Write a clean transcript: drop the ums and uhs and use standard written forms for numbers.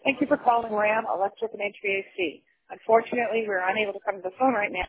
Thank you for calling RAM Electric and HVAC. Unfortunately, we're unable to come to the phone right now.